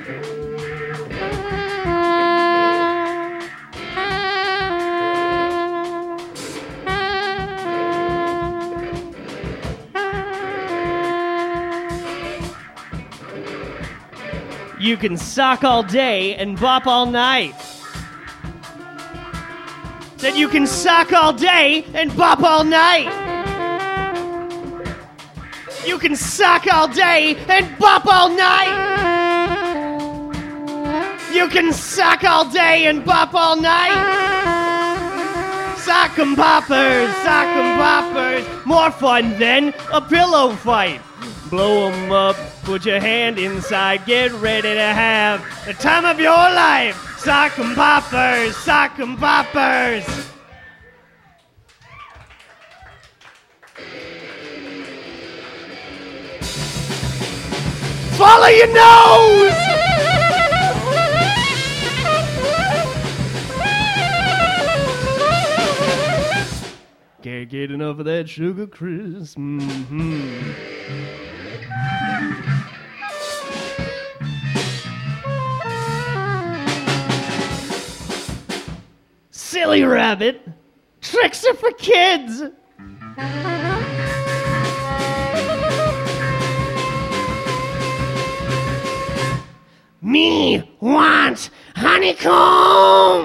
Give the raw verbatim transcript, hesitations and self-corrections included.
You can sock all day and bop all night. That you can sock all day and bop all night. You can sock all day and bop all night. You can sock all day and bop all night. Sock 'em poppers, sock 'em poppers. More fun than a pillow fight. Blow 'em up, put your hand inside, get ready to have the time of your life. Sock 'em poppers, sock 'em poppers. Follow your nose! Can't get enough of that sugar crisp. Mm-hmm. Silly rabbit. Tricks are for kids. Me want honeycomb.